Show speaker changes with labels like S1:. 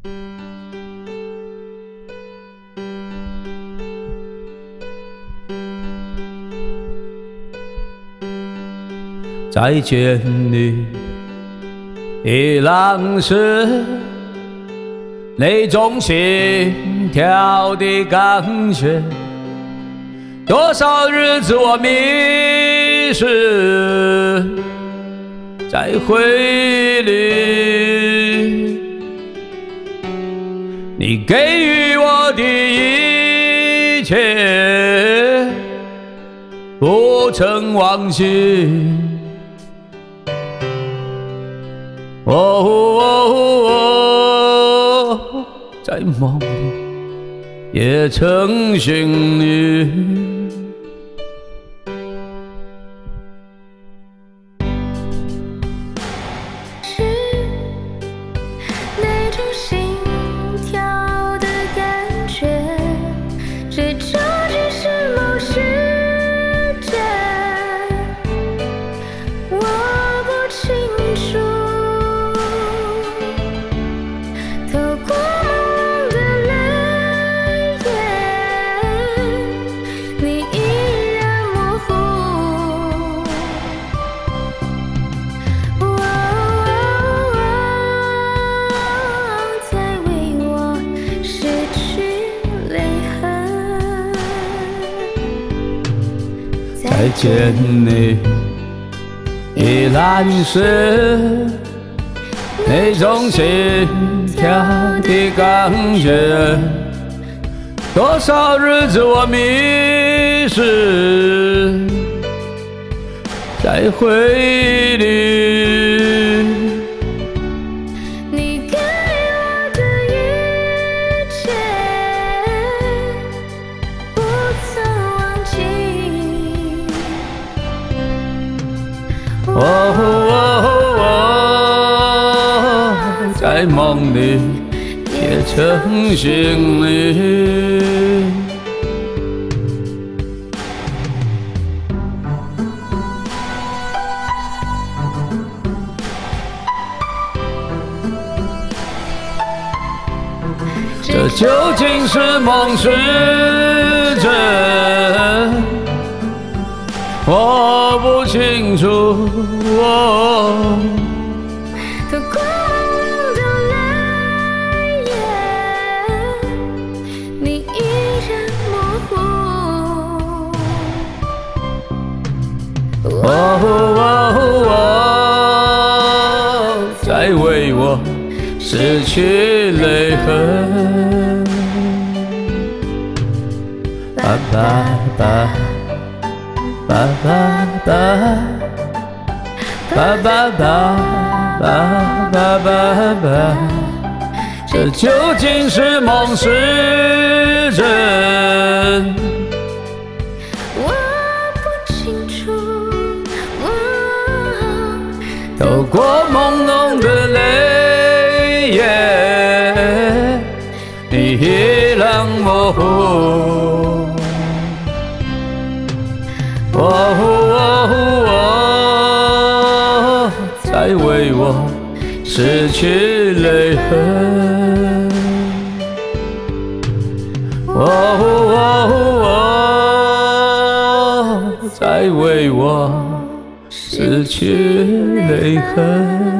S1: 再见你，已浪是那种心跳的感觉。多少日子我迷失在回忆里，你给予我的一切不曾忘记。在梦里也曾醒你。
S2: 那种心跳的感觉，这究竟是某时间，我不清楚。透过朦胧的泪眼，你依然模糊。再为我失去泪痕。
S1: 再见你，已烂是那种心跳的感觉。多少日子我迷失在回忆里，
S2: 你给我的一切不曾忘记。
S1: 在梦里也曾醒你。这究竟是梦是真，我不清楚。
S2: 透过朦胧的泪眼，你依然模糊。
S1: 再为我失去泪痕。爸爸爸爸爸爸爸爸爸爸爸爸，这究竟是梦是真？
S2: 我不清楚。
S1: 透过朦胧的泪眼，你依然模糊。再为我失去泪痕。再为我失去泪痕。